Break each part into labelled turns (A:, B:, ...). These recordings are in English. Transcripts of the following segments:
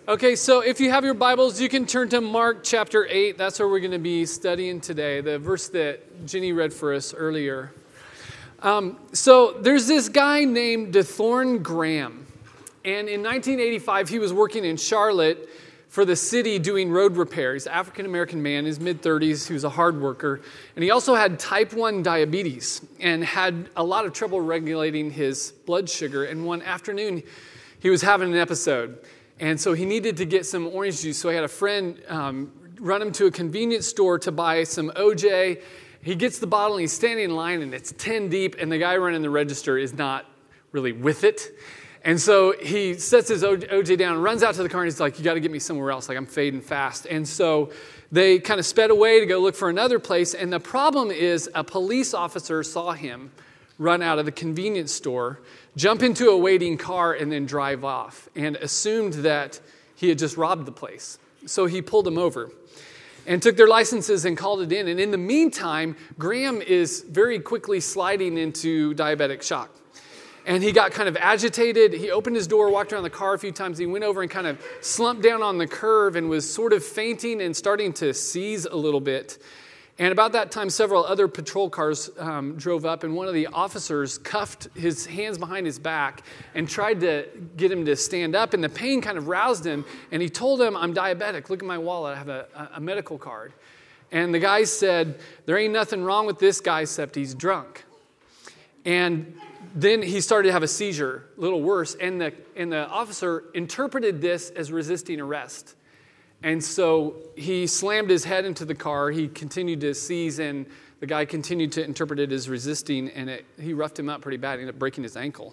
A: Okay, so if you have your Bibles, you can turn to Mark chapter 8. That's where we're going to be studying today, the verse that Ginny read for us earlier. So there's this guy named DeThorne Graham. And in 1985, he was working in Charlotte for the city doing road repairs. African-American man, his mid-30s, he was a hard worker. And he also had type 1 diabetes and had a lot of trouble regulating his blood sugar. And one afternoon, he was having an episode. And so he needed to get some orange juice. So he had a friend run him to a convenience store to buy some OJ. He gets the bottle and he's standing in line and it's 10 deep. And the guy running the register is not really with it. And so he sets his OJ down, runs out to the car, and he's like, you got to get me somewhere else. Like, I'm fading fast. And so they kind of sped away to go look for another place. And the problem is a police officer saw him run out of the convenience store, jump into a waiting car, and then drive off, and assumed that he had just robbed the place. So he pulled him over and took their licenses and called it in. And in the meantime, Graham is very quickly sliding into diabetic shock. And he got kind of agitated. He opened his door, walked around the car a few times. He went over and kind of slumped down on the curve and was sort of fainting and starting to seize a little bit. And about that time, several other patrol cars drove up, and one of the officers cuffed his hands behind his back and tried to get him to stand up, and the pain kind of roused him, and he told him, I'm diabetic. Look at my wallet. I have a medical card. And the guy said, there ain't nothing wrong with this guy except he's drunk. And then he started to have a seizure, a little worse, and the officer interpreted this as resisting arrest. And so he slammed his head into the car. He continued to seize, and the guy continued to interpret it as resisting, and he roughed him up pretty bad. He ended up breaking his ankle.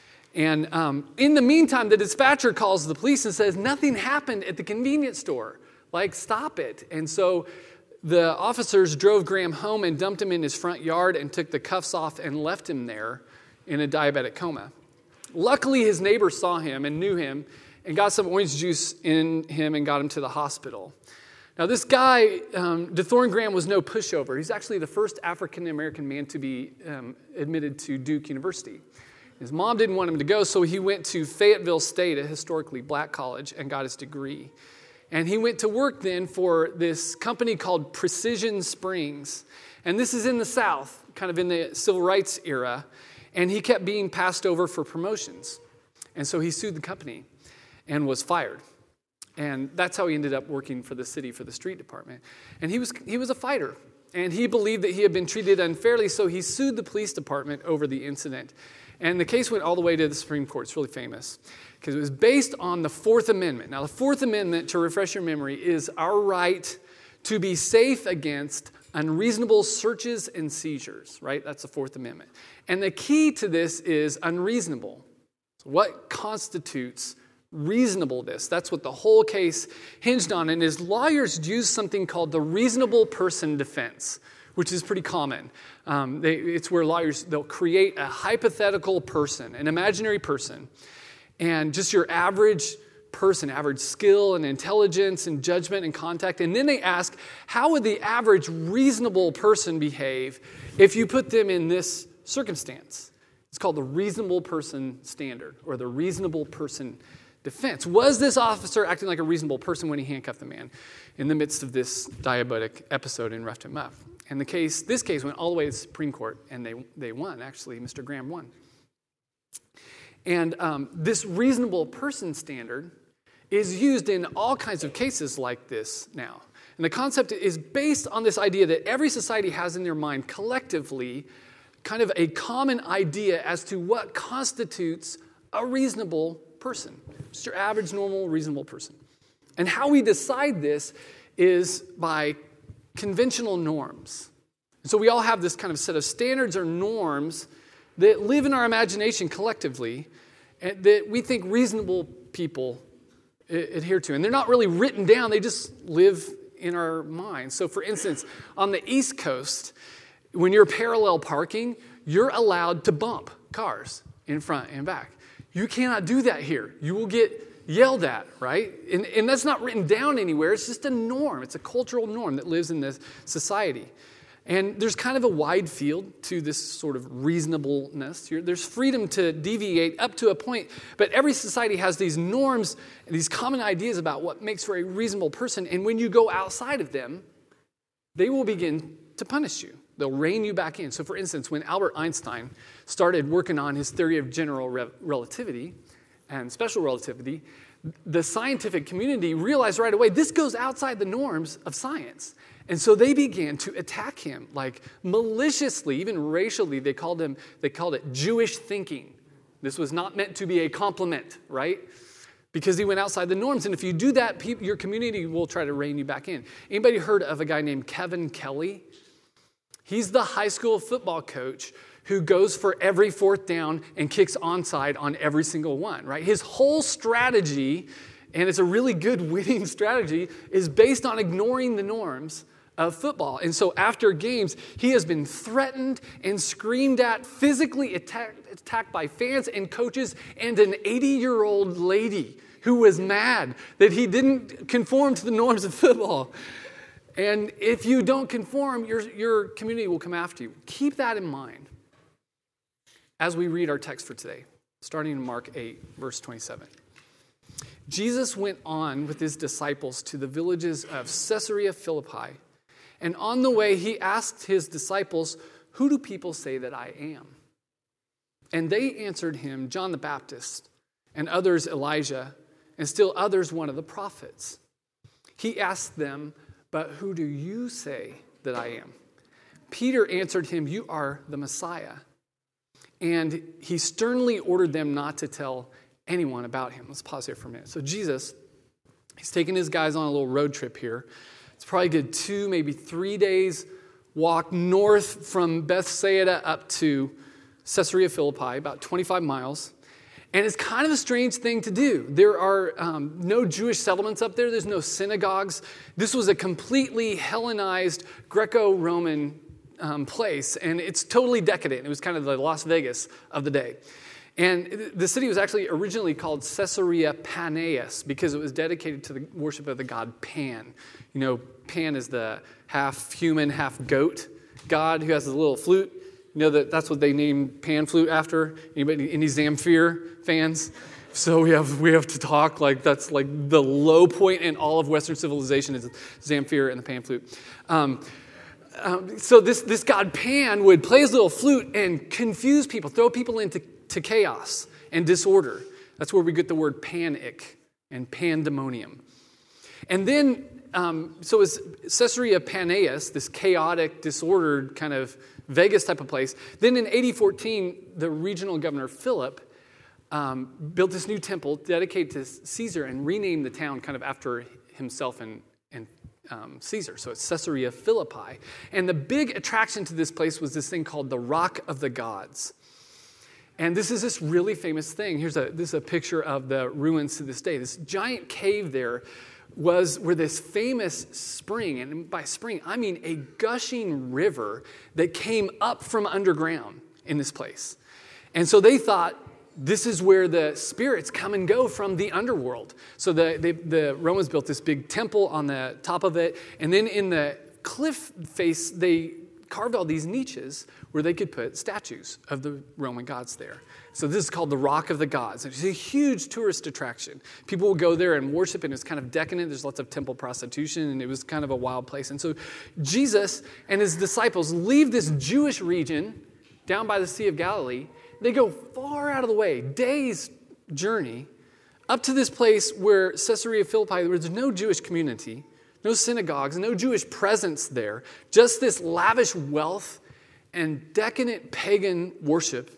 A: And in the meantime, the dispatcher calls the police and says, nothing happened at the convenience store. Like, stop it. And so the officers drove Graham home and dumped him in his front yard and took the cuffs off and left him there in a diabetic coma. Luckily, his neighbor saw him and knew him and got some orange juice in him and got him to the hospital. Now, this guy, DeThorne Graham, was no pushover. He's actually the first African-American man to be admitted to Duke University. His mom didn't want him to go, so he went to Fayetteville State, a historically black college, and got his degree. And he went to work then for this company called Precision Springs. And this is in the South, kind of in the civil rights era. And he kept being passed over for promotions. And so he sued the company and was fired. And that's how he ended up working for the city, for the street department. And he was a fighter. And he believed that he had been treated unfairly, so he sued the police department over the incident. And the case went all the way to the Supreme Court. It's really famous because it was based on the Fourth Amendment. Now, the Fourth Amendment, to refresh your memory, is our right to be safe against unreasonable searches and seizures, right? That's the Fourth Amendment. And the key to this is unreasonable. So what constitutes reasonableness? That's what the whole case hinged on. And his lawyers used something called the reasonable person defense, which is pretty common. It's where lawyers, they'll create a hypothetical person, an imaginary person, and just your average person, average skill and intelligence and judgment and contact. And then they ask, how would the average reasonable person behave if you put them in this circumstance? It's called the reasonable person standard or the reasonable person defense. Was this officer acting like a reasonable person when he handcuffed the man in the midst of this diabetic episode and roughed him up? And this case went all the way to the Supreme Court, and they won, actually. Mr. Graham won. And this reasonable person standard is used in all kinds of cases like this now. And the concept is based on this idea that every society has in their mind collectively kind of a common idea as to what constitutes a reasonable person. Just your average, normal, reasonable person. And how we decide this is by conventional norms. So we all have this kind of set of standards or norms that live in our imagination collectively and that we think reasonable people adhere to. And they're not really written down, they just live in our minds. So for instance, on the East Coast, when you're parallel parking, you're allowed to bump cars in front and back. You cannot do that here. You will get yelled at, right? And that's not written down anywhere. It's just a norm. It's a cultural norm that lives in this society. And there's kind of a wide field to this sort of reasonableness. There's freedom to deviate up to a point, but every society has these norms, these common ideas about what makes for a reasonable person, and when you go outside of them, they will begin to punish you. They'll rein you back in. So for instance, when Albert Einstein started working on his theory of general relativity and special relativity, the scientific community realized right away this goes outside the norms of science. And so they began to attack him, like maliciously, even racially. They called it Jewish thinking. This was not meant to be a compliment, right? Because he went outside the norms. And if you do that, your community will try to rein you back in. Anybody heard of a guy named Kevin Kelly? He's the high school football coach who goes for every fourth down and kicks onside on every single one, right? His whole strategy, and it's a really good winning strategy, is based on ignoring the norms of football. And so after games, he has been threatened and screamed at, physically attacked by fans and coaches and an 80-year-old lady who was mad that he didn't conform to the norms of football. And if you don't conform, your community will come after you. Keep that in mind as we read our text for today, starting in Mark 8, verse 27. Jesus went on with his disciples to the villages of Caesarea Philippi, and on the way he asked his disciples, "Who do people say that I am?" And they answered him, "John the Baptist, and others Elijah, and still others one of the prophets." He asked them, "But who do you say that I am?" Peter answered him, "You are the Messiah." And he sternly ordered them not to tell anyone about him. Let's pause here for a minute. So Jesus, he's taking his guys on a little road trip here. It's probably a good 2, maybe 3 days walk north from Bethsaida up to Caesarea Philippi, about 25 miles. And it's kind of a strange thing to do. There are no Jewish settlements up there. There's no synagogues. This was a completely Hellenized Greco-Roman place, and it's totally decadent. It was kind of the Las Vegas of the day. And the city was actually originally called Caesarea Paneas because it was dedicated to the worship of the god Pan. You know, Pan is the half human, half goat god who has a little flute. You know that's what they named Pan flute after? Any Zamfir fans? So we have to talk like that's like the low point in all of Western civilization is Zamfir and the Pan flute. So this god Pan would play his little flute and confuse people, throw people into chaos and disorder. That's where we get the word panic and pandemonium. And then, so it's Caesarea Paneas, this chaotic, disordered kind of Vegas type of place. Then in AD 14, the regional governor Philip built this new temple dedicated to Caesar and renamed the town kind of after himself and Caesar. So it's Caesarea Philippi. And the big attraction to this place was this thing called the Rock of the Gods. And this is this really famous thing. This is a picture of the ruins to this day. This giant cave there was where this famous spring, and by spring, I mean a gushing river that came up from underground in this place. And so they thought, this is where the spirits come and go from the underworld. So the Romans built this big temple on the top of it, and then in the cliff face, they carved all these niches where they could put statues of the Roman gods there. So this is called the Rock of the Gods. It's a huge tourist attraction. People will go there and worship, and it's kind of decadent. There's lots of temple prostitution, and it was kind of a wild place. And so Jesus and his disciples leave this Jewish region down by the Sea of Galilee. They go far out of the way, days' journey, up to this place where Caesarea Philippi, where there's no Jewish community, no synagogues, no Jewish presence there, just this lavish wealth and decadent pagan worship.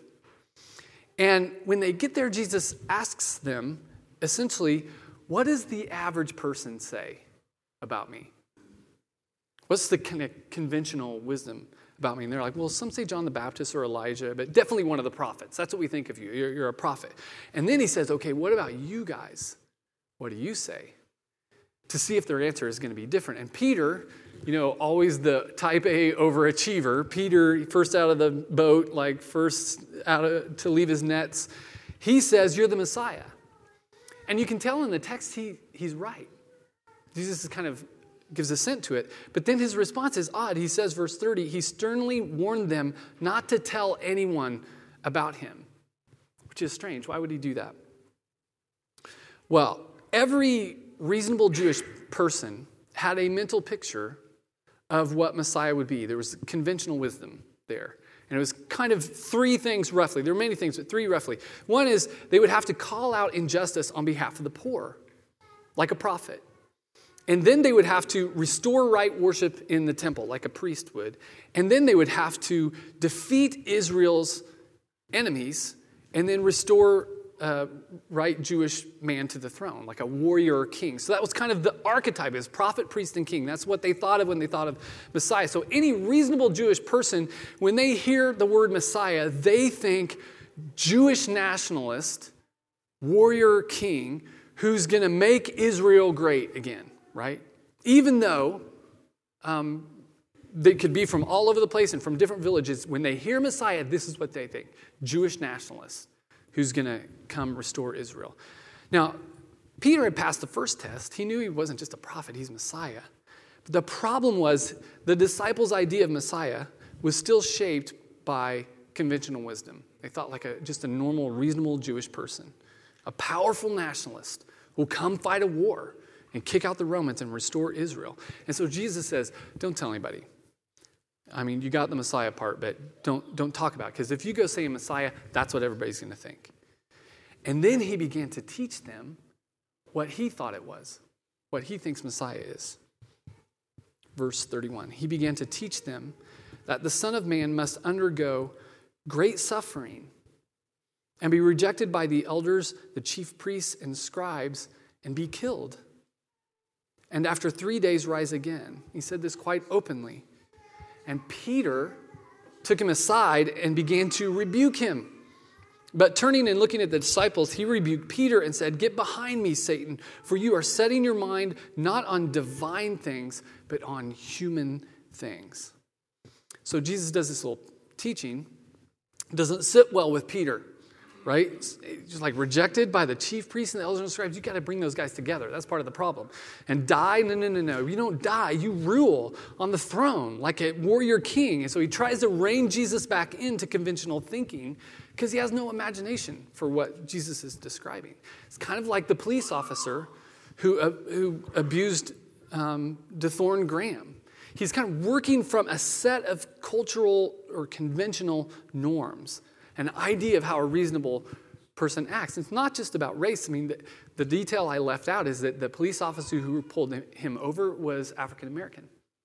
A: And when they get there, Jesus asks them, essentially, what does the average person say about me? What's the kind of conventional wisdom about me? And they're like, well, some say John the Baptist or Elijah, but definitely one of the prophets. That's what we think of you. You're a prophet. And then he says, okay, what about you guys? What do you say? To see if their answer is going to be different. And Peter, always the type A overachiever. Peter, first out of the boat, first to leave his nets. He says, you're the Messiah. And you can tell in the text he's right. Jesus is kind of gives assent to it. But then his response is odd. He says, verse 30, he sternly warned them not to tell anyone about him, which is strange. Why would he do that? Well, every reasonable Jewish person had a mental picture of what Messiah would be. There was conventional wisdom there. And it was kind of three things roughly. There were many things, but three roughly. One is they would have to call out injustice on behalf of the poor, like a prophet. And then they would have to restore right worship in the temple, like a priest would. And then they would have to defeat Israel's enemies and then restore right Jewish man to the throne, like a warrior king. So that was kind of the archetype, is prophet, priest, and king. That's what they thought of when they thought of Messiah. So any reasonable Jewish person, when they hear the word Messiah, they think Jewish nationalist, warrior king, who's going to make Israel great again, right? Even though they could be from all over the place and from different villages, when they hear Messiah, this is what they think: Jewish nationalists who's going to come restore Israel. Now, Peter had passed the first test. He knew he wasn't just a prophet, he's Messiah. But the problem was the disciples' idea of Messiah was still shaped by conventional wisdom. They thought like just a normal, reasonable Jewish person, a powerful nationalist who will come fight a war and kick out the Romans and restore Israel. And so Jesus says, don't tell anybody. I mean, you got the Messiah part, but don't talk about it. Because if you go say Messiah, that's what everybody's going to think. And then he began to teach them what he thought it was, what he thinks Messiah is. Verse 31, he began to teach them that the Son of Man must undergo great suffering and be rejected by the elders, the chief priests, and scribes, and be killed. And after 3 days rise again. He said this quite openly. And Peter took him aside and began to rebuke him. But turning and looking at the disciples, he rebuked Peter and said, "Get behind me, Satan, for you are setting your mind not on divine things, but on human things." So Jesus does this little teaching. It doesn't sit well with Peter, right? Just like rejected by the chief priests and the elders and scribes. You got to bring those guys together. That's part of the problem. And die? No. You don't die. You rule on the throne like a warrior king. And so he tries to rein Jesus back into conventional thinking because he has no imagination for what Jesus is describing. It's kind of like the police officer who abused DeThorne Graham. He's kind of working from a set of cultural or conventional norms, an idea of how a reasonable person acts. It's not just about race. I mean, the detail I left out is that the police officer who pulled him over was African American.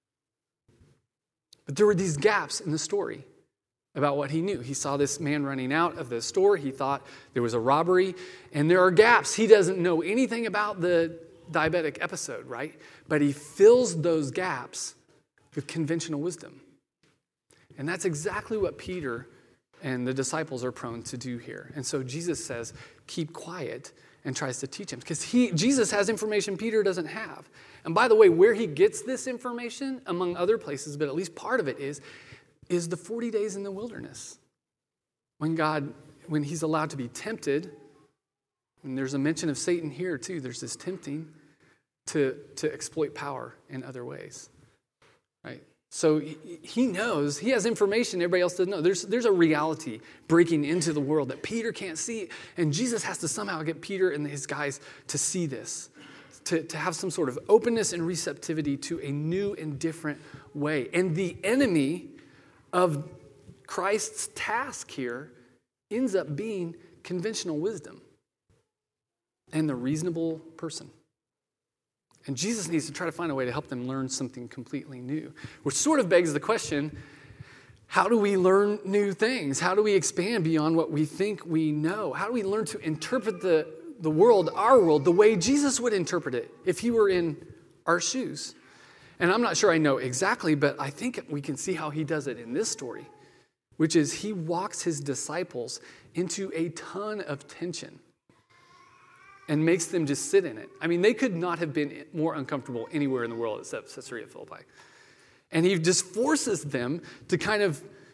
A: But there were these gaps in the story about what he knew. He saw this man running out of the store. He thought there was a robbery. And there are gaps. He doesn't know anything about the diabetic episode, right? But he fills those gaps with conventional wisdom. And that's exactly what Peter and the disciples are prone to do here. And so Jesus says, keep quiet, and tries to teach him. Because Jesus has information Peter doesn't have. And by the way, where he gets this information, among other places, but at least part of it is the 40 days in the wilderness. When he's allowed to be tempted, and there's a mention of Satan here too, there's this tempting to exploit power in other ways. Right? So he knows, he has information everybody else doesn't know. There's a reality breaking into the world that Peter can't see, and Jesus has to somehow get Peter and his guys to see this, to have some sort of openness and receptivity to a new and different way. And the enemy of Christ's task here ends up being conventional wisdom and the reasonable person. And Jesus needs to try to find a way to help them learn something completely new, which sort of begs the question, how do we learn new things? How do we expand beyond what we think we know? How do we learn to interpret the world, our world, the way Jesus would interpret it if he were in our shoes? And I'm not sure I know exactly, but I think we can see how he does it in this story, which is he walks his disciples into a ton of tension and makes them just sit in it. I mean, they could not have been more uncomfortable anywhere in the world except Caesarea Philippi. And he just forces them to kind of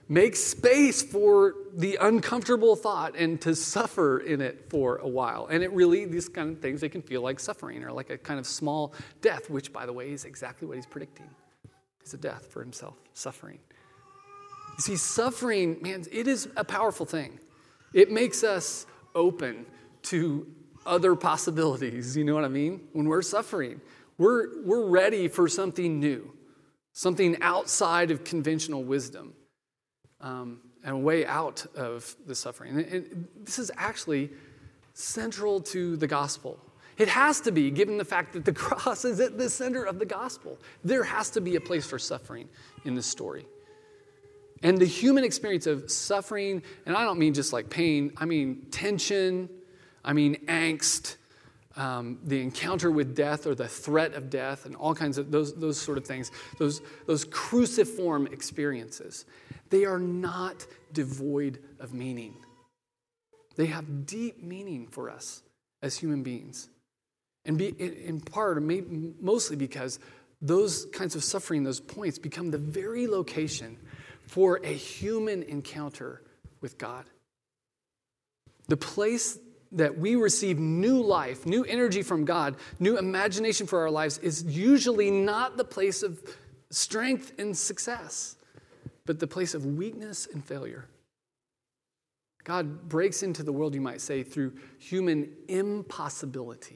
A: make space for the uncomfortable thought and to suffer in it for a while. And it really, these kind of things, they can feel like suffering or like a kind of small death, which, by the way, is exactly what he's predicting. It's a death for himself, suffering. You see, suffering, man, it is a powerful thing. It makes us open to other possibilities. You know what I mean? When we're suffering, we're ready for something new, something outside of conventional wisdom, and a way out of the suffering. And this is actually central to the gospel. It has to be, given the fact that the cross is at the center of the gospel. There has to be a place for suffering in this story. And the human experience of suffering, and I don't mean just like pain, I mean tension, I mean angst, the encounter with death or the threat of death and all kinds of those sort of things, those cruciform experiences, they are not devoid of meaning. They have deep meaning for us as human beings. And in part, or maybe mostly because those kinds of suffering, those points, become the very location for a human encounter with God. The place that we receive new life, new energy from God, new imagination for our lives is usually not the place of strength and success, but the place of weakness and failure. God breaks into the world, you might say, through human impossibility.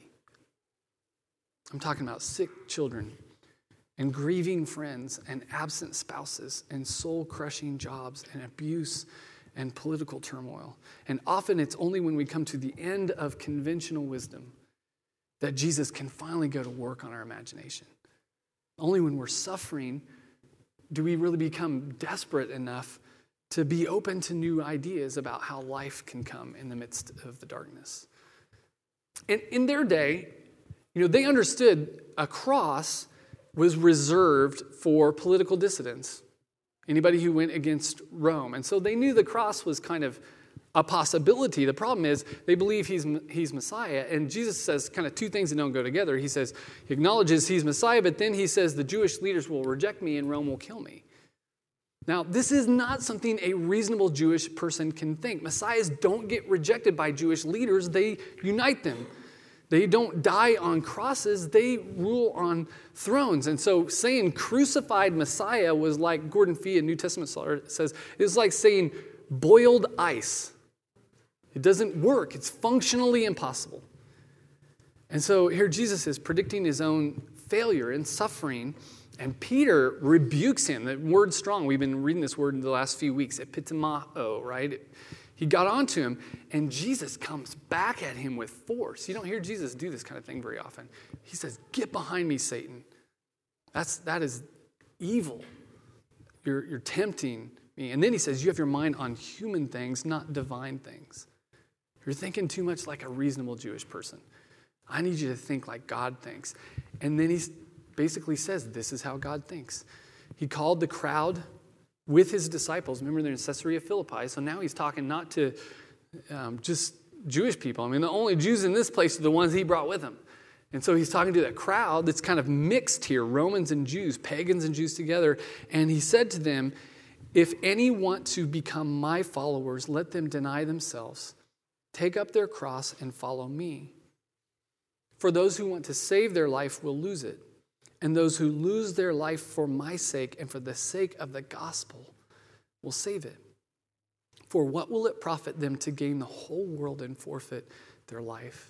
A: I'm talking about sick children and grieving friends and absent spouses and soul-crushing jobs and abuse and political turmoil. And often it's only when we come to the end of conventional wisdom that Jesus can finally go to work on our imagination. Only when we're suffering do we really become desperate enough to be open to new ideas about how life can come in the midst of the darkness. And in their day, they understood a cross was reserved for political dissidents, anybody who went against Rome. And so they knew the cross was kind of a possibility. The problem is they believe he's Messiah. And Jesus says kind of two things that don't go together. He says, he acknowledges he's Messiah, but then he says the Jewish leaders will reject me and Rome will kill me. Now, this is not something a reasonable Jewish person can think. Messiahs don't get rejected by Jewish leaders. They unite them. They don't die on crosses, they rule on thrones. And so saying crucified Messiah was like, Gordon Fee, a New Testament scholar, says, it's like saying boiled ice. It doesn't work. It's functionally impossible. And so here Jesus is predicting his own failure and suffering, and Peter rebukes him. The word's strong. We've been reading this word in the last few weeks, epitomao, right? He got onto him, and Jesus comes back at him with force. You don't hear Jesus do this kind of thing very often. He says, "Get behind me, Satan. That is evil. You're tempting me." And then he says, "You have your mind on human things, not divine things. You're thinking too much like a reasonable Jewish person. I need you to think like God thinks." And then he basically says, this is how God thinks. He called the crowd with his disciples. Remember, they're in Caesarea Philippi, so now he's talking not to just Jewish people. I mean, the only Jews in this place are the ones he brought with him. And so he's talking to that crowd that's kind of mixed here, Romans and Jews, pagans and Jews together. And he said to them, "If any want to become my followers, let them deny themselves, take up their cross, and follow me. For those who want to save their life will lose it. And those who lose their life for my sake and for the sake of the gospel will save it. For what will it profit them to gain the whole world and forfeit their life?"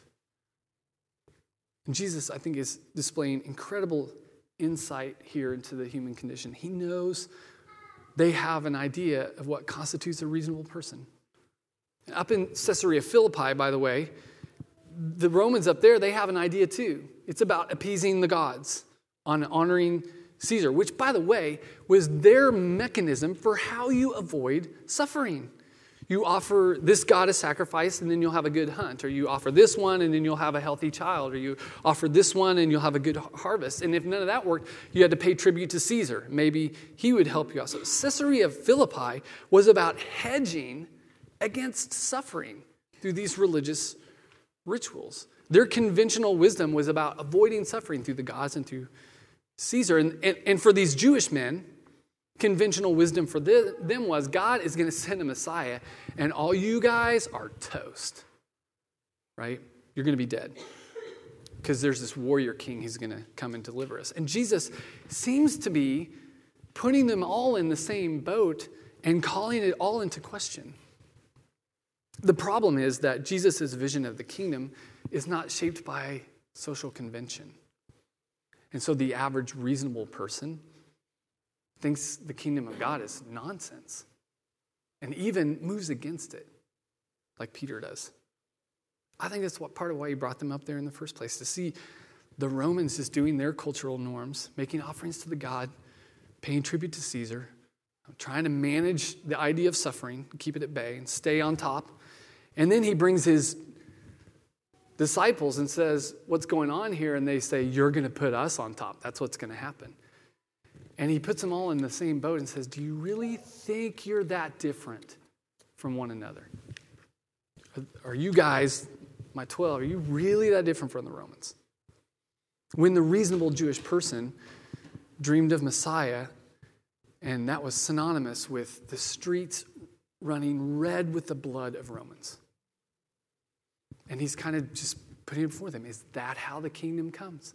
A: And Jesus, I think, is displaying incredible insight here into the human condition. He knows they have an idea of what constitutes a reasonable person. And up in Caesarea Philippi, by the way, the Romans up there, they have an idea too. It's about appeasing the gods, on honoring Caesar, which, by the way, was their mechanism for how you avoid suffering. You offer this god a sacrifice, and then you'll have a good hunt. Or you offer this one, and then you'll have a healthy child. Or you offer this one, and you'll have a good harvest. And if none of that worked, you had to pay tribute to Caesar. Maybe he would help you out. So Caesarea Philippi was about hedging against suffering through these religious rituals. Their conventional wisdom was about avoiding suffering through the gods and through Caesar. And for these Jewish men, conventional wisdom for them was God is going to send a Messiah, and all you guys are toast, right? You're going to be dead because there's this warrior king who's going to come and deliver us. And Jesus seems to be putting them all in the same boat and calling it all into question. The problem is that Jesus' vision of the kingdom is not shaped by social convention. And so the average reasonable person thinks the kingdom of God is nonsense and even moves against it, like Peter does. I think that's part of why he brought them up there in the first place, to see the Romans just doing their cultural norms, making offerings to the god, paying tribute to Caesar, trying to manage the idea of suffering, keep it at bay, and stay on top. And then he brings his disciples and says, what's going on here? And they say, you're going to put us on top. That's what's going to happen. And he puts them all in the same boat and says, do you really think you're that different from one another? Are you guys, my 12, are you really that different from the Romans? When the reasonable Jewish person dreamed of Messiah, and that was synonymous with the streets running red with the blood of Romans. And he's kind of just putting it before them. Is that how the kingdom comes?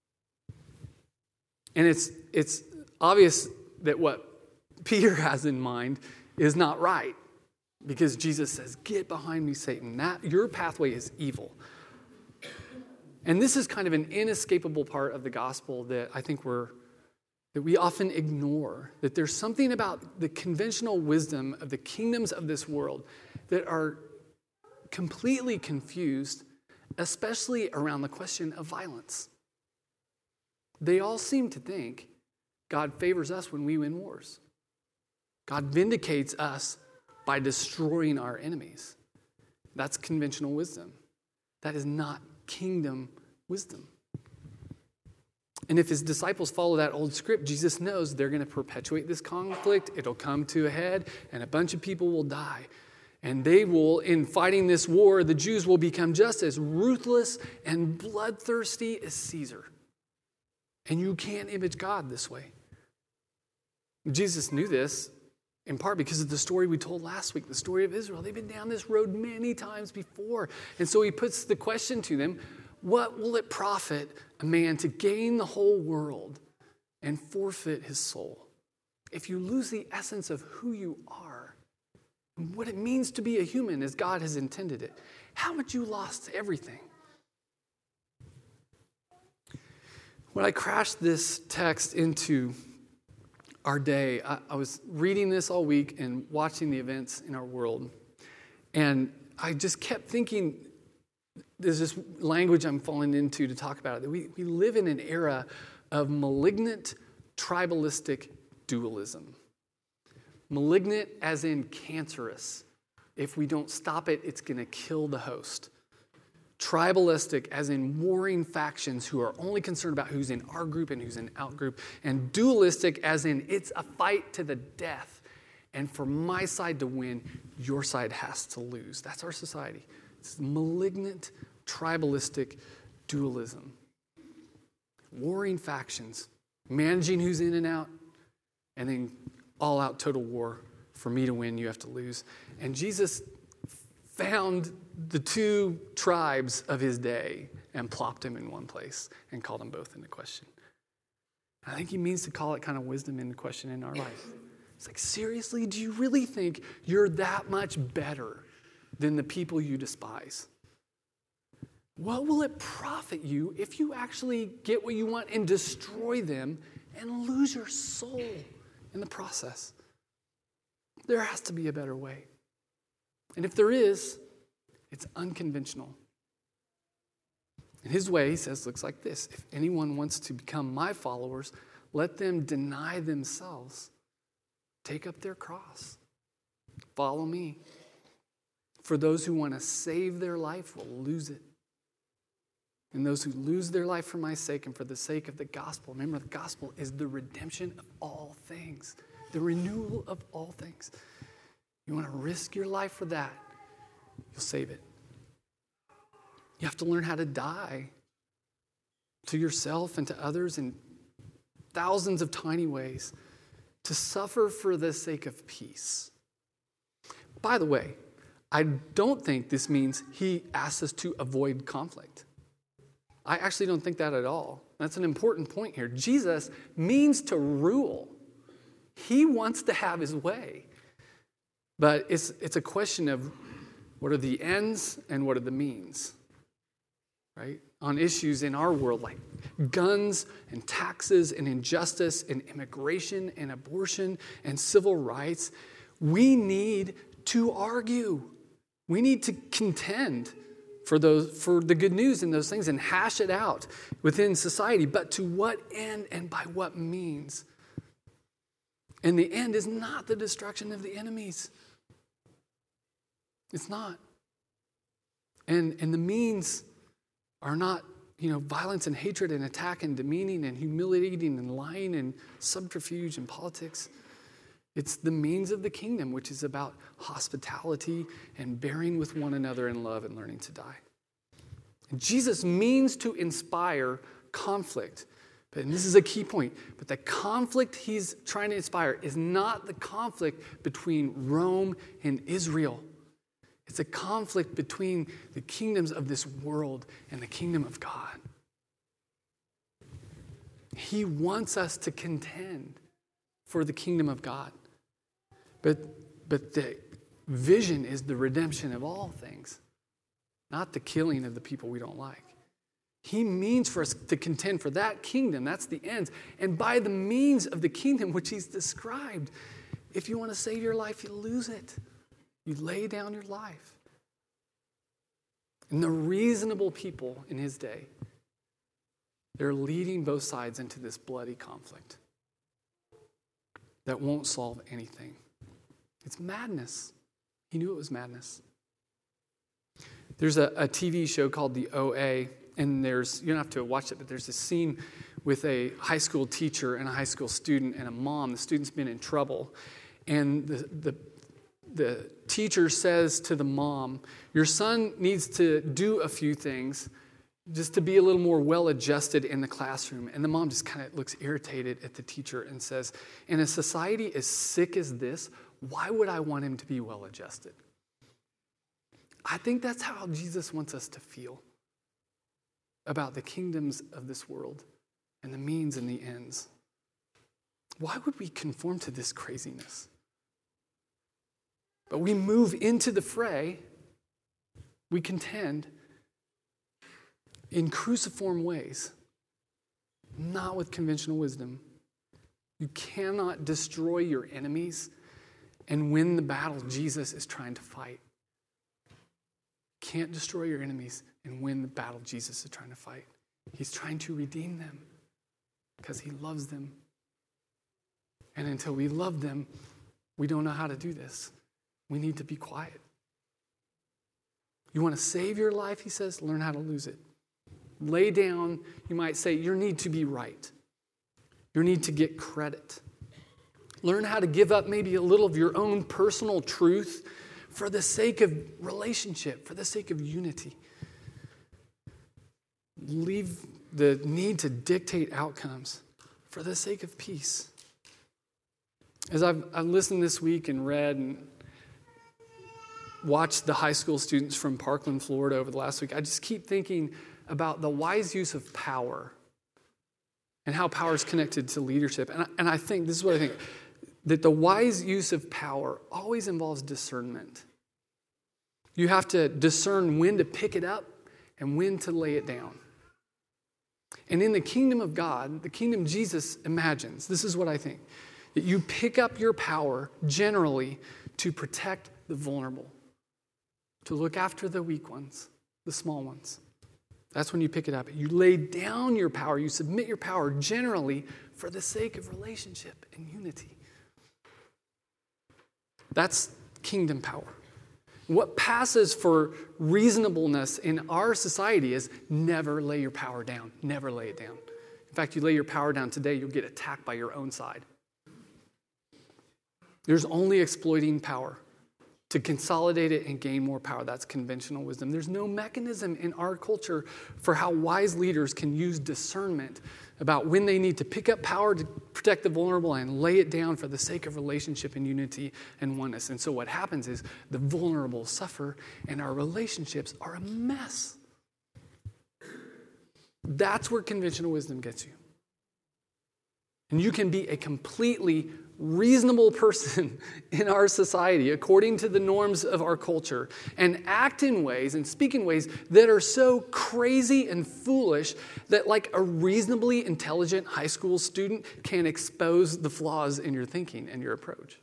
A: And it's obvious that what Peter has in mind is not right, because Jesus says, get behind me, Satan. Your pathway is evil. And this is kind of an inescapable part of the gospel that I think that we often ignore, that there's something about the conventional wisdom of the kingdoms of this world that are completely confused, especially around the question of violence. They all seem to think God favors us when we win wars. God vindicates us by destroying our enemies. That's conventional wisdom. That is not kingdom wisdom. And if his disciples follow that old script, Jesus knows they're going to perpetuate this conflict. It'll come to a head, and a bunch of people will die. And they will, in fighting this war, the Jews will become just as ruthless and bloodthirsty as Caesar. And you can't image God this way. Jesus knew this in part because of the story we told last week, the story of Israel. They've been down this road many times before. And so he puts the question to them, what will it profit a man to gain the whole world and forfeit his soul? If you lose the essence of who you are, and what it means to be a human as God has intended it, how much you lost everything? When I crashed this text into our day, I was reading this all week and watching the events in our world. And I just kept thinking, there's this language I'm falling into to talk about it, that we live in an era of malignant, tribalistic dualism. Malignant as in cancerous. If we don't stop it, it's going to kill the host. Tribalistic as in warring factions who are only concerned about who's in our group and who's in out group. And dualistic as in it's a fight to the death. And for my side to win, your side has to lose. That's our society. It's malignant, tribalistic dualism. Warring factions, managing who's in and out, and then all-out total war. For me to win, you have to lose. And Jesus found the two tribes of his day and plopped them in one place and called them both into question. I think he means to call it kind of wisdom into question in our life. It's like, seriously, do you really think you're that much better than the people you despise? What will it profit you if you actually get what you want and destroy them and lose your soul in the process? There has to be a better way. And if there is, it's unconventional. And his way, he says, looks like this. If anyone wants to become my followers, let them deny themselves, take up their cross, follow me. For those who want to save their life will lose it. And those who lose their life for my sake and for the sake of the gospel, remember, the gospel is the redemption of all things, the renewal of all things. You want to risk your life for that, you'll save it. You have to learn how to die to yourself and to others in thousands of tiny ways to suffer for the sake of peace. By the way, I don't think this means he asks us to avoid conflict. I actually don't think that at all. That's an important point here. Jesus means to rule. He wants to have his way. But it's a question of what are the ends and what are the means, right? On issues in our world like guns and taxes and injustice and immigration and abortion and civil rights, we need to argue. We need to contend for the good news in those things and hash it out within society. But to what end and by what means? And the end is not the destruction of the enemies. It's not. And the means are not, violence and hatred and attack and demeaning and humiliating and lying and subterfuge and politics. It's the means of the kingdom, which is about hospitality and bearing with one another in love and learning to die. And Jesus means to inspire conflict. And this is a key point. But the conflict he's trying to inspire is not the conflict between Rome and Israel. It's a conflict between the kingdoms of this world and the kingdom of God. He wants us to contend for the kingdom of God. But the vision is the redemption of all things, not the killing of the people we don't like. He means for us to contend for that kingdom. That's the ends. And by the means of the kingdom which he's described, if you want to save your life, you lose it. You lay down your life. And the reasonable people in his day, they're leading both sides into this bloody conflict that won't solve anything. It's madness. He knew it was madness. There's a TV show called The OA, and you don't have to watch it, but there's a scene with a high school teacher and a high school student and a mom. The student's been in trouble, and the teacher says to the mom, your son needs to do a few things just to be a little more well-adjusted in the classroom. And the mom just kind of looks irritated at the teacher and says, in a society as sick as this, why would I want him to be well-adjusted? I think that's how Jesus wants us to feel about the kingdoms of this world and the means and the ends. Why would we conform to this craziness? But we move into the fray, we contend in cruciform ways, not with conventional wisdom. You cannot destroy your enemies and win the battle Jesus is trying to fight. You can't destroy your enemies and win the battle Jesus is trying to fight. He's trying to redeem them because he loves them. And until we love them, we don't know how to do this. We need to be quiet. You want to save your life, he says, learn how to lose it. Lay down, you might say, your need to be right. Your need to get credit. Learn how to give up maybe a little of your own personal truth for the sake of relationship, for the sake of unity. Leave the need to dictate outcomes for the sake of peace. As I've listened this week and read and watched the high school students from Parkland, Florida over the last week, I just keep thinking about the wise use of power and how power is connected to leadership. And I think, this is what I think, that the wise use of power always involves discernment. You have to discern when to pick it up and when to lay it down. And in the kingdom of God, the kingdom Jesus imagines, this is what I think, that you pick up your power generally to protect the vulnerable, to look after the weak ones, the small ones. That's when you pick it up. You lay down your power, you submit your power generally for the sake of relationship and unity. That's kingdom power. What passes for reasonableness in our society is never lay your power down. Never lay it down. In fact, you lay your power down today, you'll get attacked by your own side. There's only exploiting power. to consolidate it and gain more power. That's conventional wisdom. There's no mechanism in our culture for how wise leaders can use discernment about when they need to pick up power to protect the vulnerable and lay it down for the sake of relationship and unity and oneness. And so what happens is the vulnerable suffer and our relationships are a mess. That's where conventional wisdom gets you. And you can be a completely reasonable person in our society according to the norms of our culture and act in ways and speak in ways that are so crazy and foolish that like a reasonably intelligent high school student can expose the flaws in your thinking and your approach.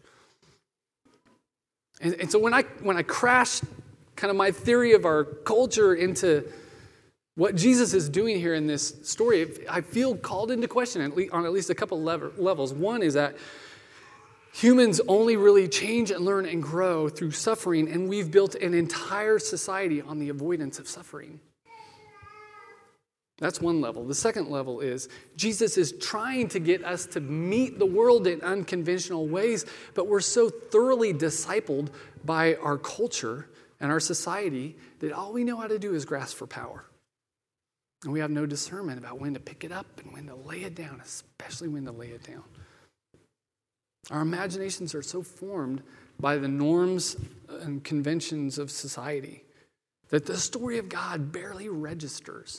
A: And so when I crash kind of my theory of our culture into what Jesus is doing here in this story, I feel called into question on at least a couple levels. One is that humans only really change and learn and grow through suffering, and we've built an entire society on the avoidance of suffering. That's one level. The second level is Jesus is trying to get us to meet the world in unconventional ways, but we're so thoroughly discipled by our culture and our society that all we know how to do is grasp for power. And we have no discernment about when to pick it up and when to lay it down, especially when to lay it down. Our imaginations are so formed by the norms and conventions of society that the story of God barely registers.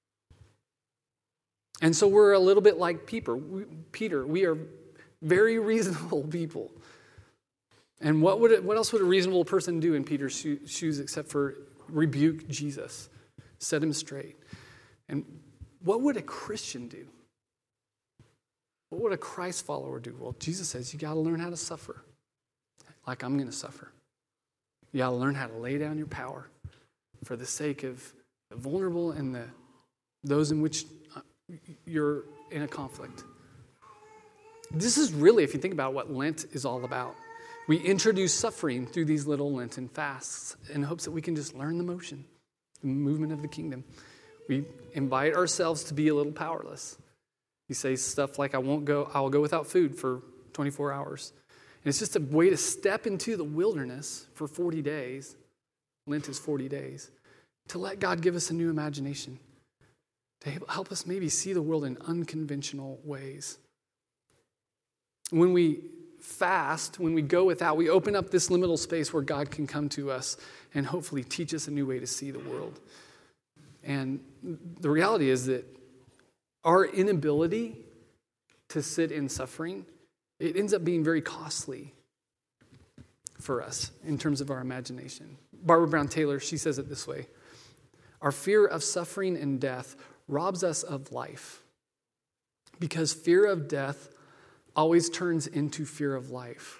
A: And so we're a little bit like Peter. We are very reasonable people. And what else would a reasonable person do in Peter's shoes except for rebuke Jesus, set him straight? And what would a Christian do? What would a Christ follower do? Well, Jesus says you got to learn how to suffer like I'm going to suffer. You got to learn how to lay down your power for the sake of the vulnerable and those in which you're in a conflict. This is really, if you think about what Lent is all about, we introduce suffering through these little Lenten fasts in hopes that we can just learn the motion, the movement of the kingdom. We invite ourselves to be a little powerless. You say stuff like, I will go without food for 24 hours. And it's just a way to step into the wilderness for 40 days. Lent is 40 days. To let God give us a new imagination. To help us maybe see the world in unconventional ways. When we fast, when we go without, we open up this liminal space where God can come to us and hopefully teach us a new way to see the world. And the reality is that our inability to sit in suffering, it ends up being very costly for us in terms of our imagination. Barbara Brown Taylor, she says it this way: our fear of suffering and death robs us of life because fear of death always turns into fear of life,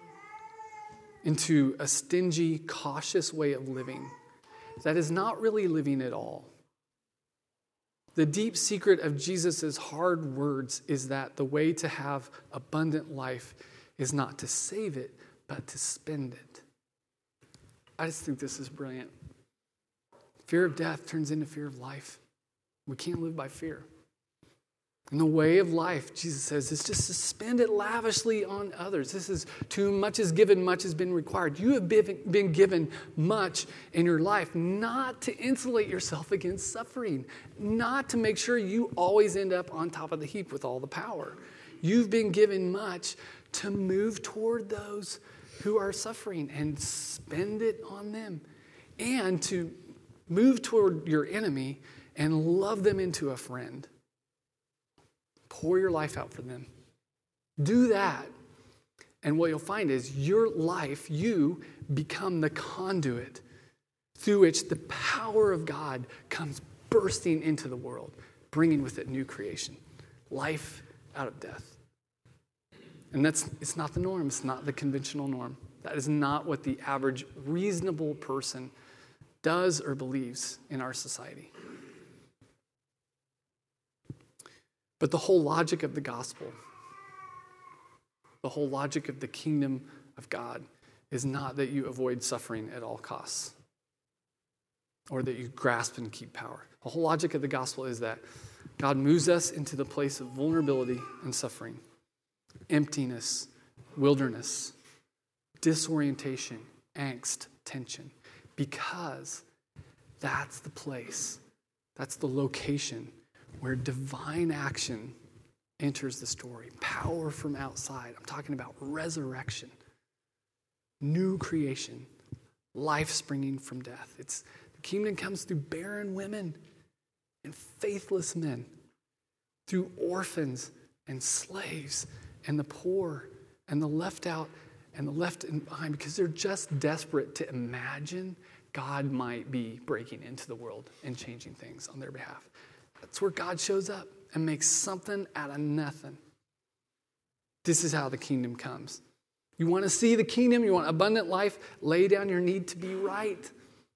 A: into a stingy, cautious way of living that is not really living at all. The deep secret of Jesus' hard words is that the way to have abundant life is not to save it, but to spend it. I just think this is brilliant. Fear of death turns into fear of life. We can't live by fear. And the way of life, Jesus says, is just to spend it lavishly on others. This is too much is given, much has been required. You have been given much in your life, not to insulate yourself against suffering, not to make sure you always end up on top of the heap with all the power. You've been given much to move toward those who are suffering and spend it on them, and to move toward your enemy and love them into a friend. Pour your life out for them. Do that. And what you'll find is your life, you become the conduit through which the power of God comes bursting into the world, bringing with it new creation, life out of death. And it's not the norm. It's not the conventional norm. That is not what the average reasonable person does or believes in our society. But the whole logic of the gospel, the whole logic of the kingdom of God is not that you avoid suffering at all costs or that you grasp and keep power. The whole logic of the gospel is that God moves us into the place of vulnerability and suffering, emptiness, wilderness, disorientation, angst, tension, because that's the place, that's the location where divine action enters the story. Power from outside. I'm talking about resurrection, new creation, life springing from death. The kingdom comes through barren women and faithless men, through orphans and slaves and the poor and the left out and the left behind, because they're just desperate to imagine God might be breaking into the world and changing things on their behalf. That's where God shows up and makes something out of nothing. This is how the kingdom comes. You want to see the kingdom, you want abundant life, lay down your need to be right.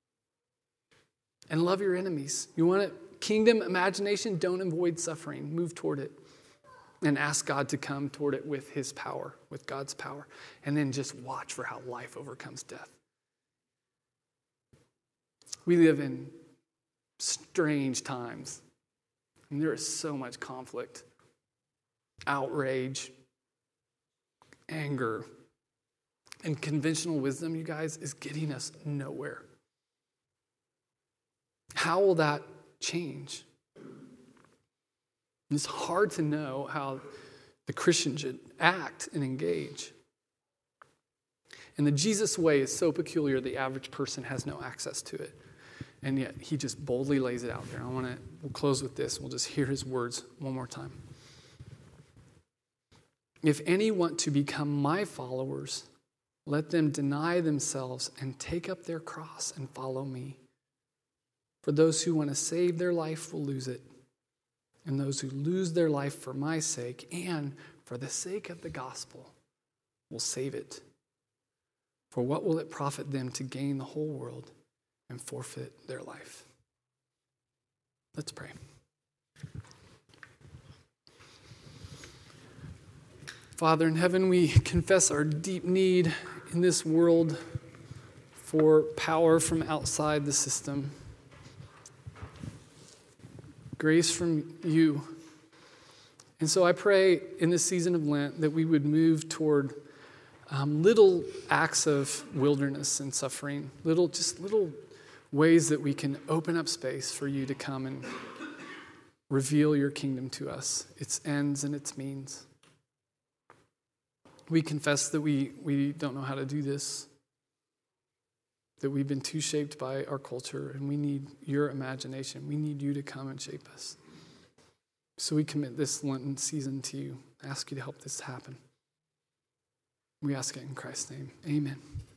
A: And love your enemies. You want a kingdom imagination, don't avoid suffering. Move toward it. And ask God to come toward it with his power, with God's power. And then just watch for how life overcomes death. We live in strange times. And there is so much conflict, outrage, anger. And conventional wisdom, you guys, is getting us nowhere. How will that change? It's hard to know how the Christian should act and engage. And the Jesus way is so peculiar, the average person has no access to it. And yet he just boldly lays it out there. We'll close with this. We'll just hear his words one more time. If any want to become my followers, let them deny themselves and take up their cross and follow me. For those who want to save their life will lose it. And those who lose their life for my sake and for the sake of the gospel will save it. For what will it profit them to gain the whole world and forfeit their life? Let's pray. Father in heaven, we confess our deep need in this world for power from outside the system. Grace from you. And so I pray in this season of Lent that we would move toward little acts of wilderness and suffering, little ways that we can open up space for you to come and reveal your kingdom to us, its ends and its means. We confess that we don't know how to do this, that we've been too shaped by our culture, and we need your imagination. We need you to come and shape us. So we commit this Lenten season to you. I ask you to help this happen. We ask it in Christ's name. Amen.